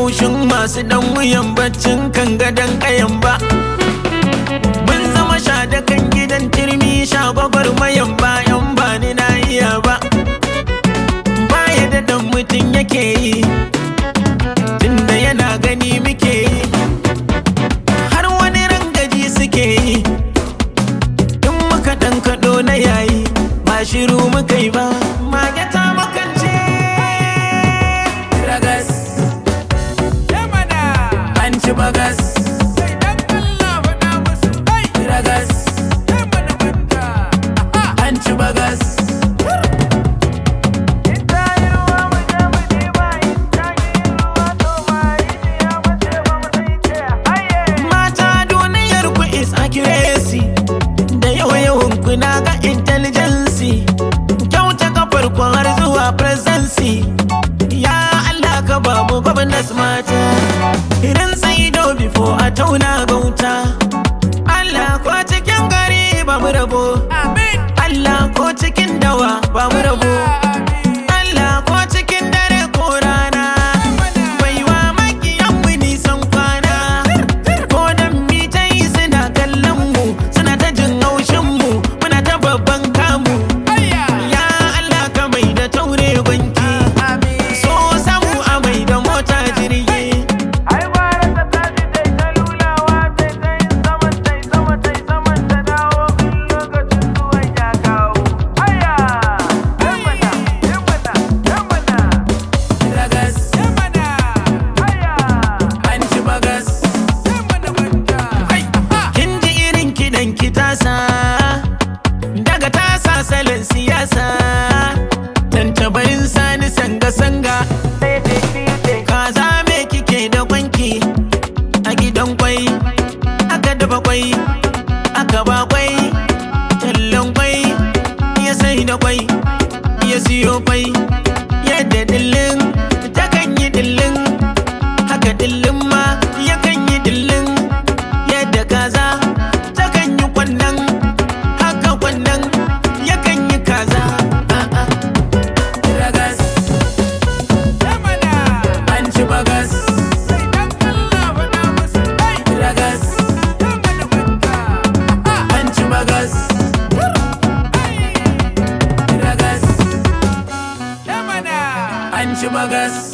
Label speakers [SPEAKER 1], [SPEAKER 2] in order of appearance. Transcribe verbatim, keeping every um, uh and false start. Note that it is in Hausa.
[SPEAKER 1] haushin masu dan wuyan baccin kan gadon kayan ba. Mun zama sha da kan gidan turmi sha gwagwarmayan bayan ba ni na iya ba. Baya da dan mutum yake yi tunda yana gani muke yi, har wani rangaji suke yi. In muka dan kaɗo na yayi ba shiru muka yi ba. Mage ta makance ragas an ci bagas ragas an ci bagas. Mata duniyar ku is accuracy, da yawa-yawan ku na ga intelligence. Kyauta kafar ku har zuwa presence. Ya Allah ka ba mu gwamnas mata, idan sai do before a tauna gauta. Allah ko cikin gari ba mu rabo, Allah ko cikin dawa ba mu rabo, Allah ko cikin dare ko rana. Baiwa makiyan mu nisan kwana, ko dan mi ta yi suna kallon mu, suna ta jin haushin mu, muna ta babban kamu. Ya Allah ka mai da taure gwanki, so samu a mai da mota jirgi. Daga tasa salon siyasa, tantabarin sani sanga-sanga. Kaza me kike da kwanki a gidan kwai, aka dafa kwai, aka ba kwai, tallan kwai, ya sai da kwai, ya siyo kwai. Yadda dillin ta kan yi dillin, haka dillin ma ya kan yi dillin. Yadda kaza ta kan yi kwannan, haka kwannan ya kan yi kaza. Ragas an ci bagas, ragas an ci bagas, ragas an ci bagas.